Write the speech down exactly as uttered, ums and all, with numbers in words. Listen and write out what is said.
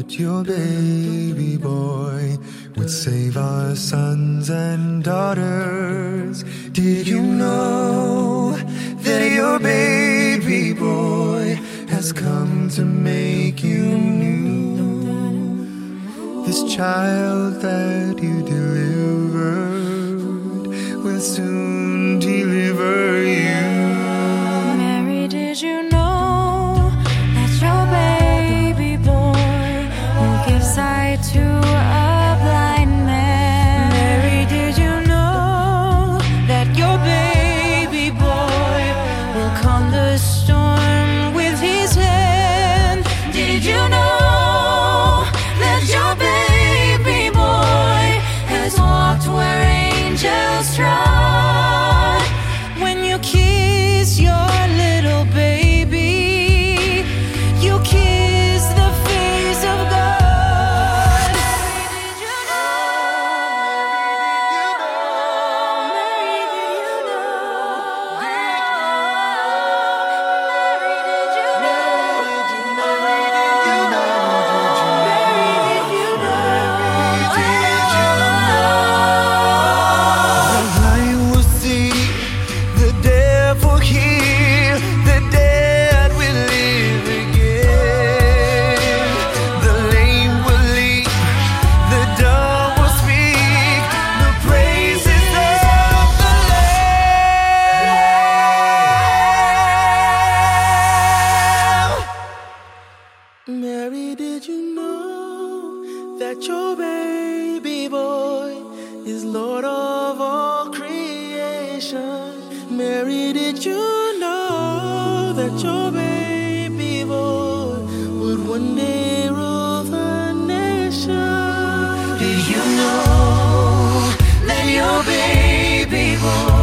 that your baby boy would save our sons and daughters? Did you know that your baby boy has come to make you new? This child that you delivered will soon deliver you. Mary, did you know that your baby boy will give sight to a blind man? Mary, did you know that your baby boy will calm the storm with his hand? Did you know that your baby boy has walked where angels trod? When you kiss your little baby, you kiss the face of God. Did you know? Mary, did you know? Mary, did you know? Mary, did you The blind will see, the deaf will hear, the dead will live again. The lame will leap, the dumb will speak, the praises of the Lamb. Mary, did you know that your baby boy is Lord of all creation? Mary, did you know that your baby boy would one day rule the nation? Did you know that your baby boy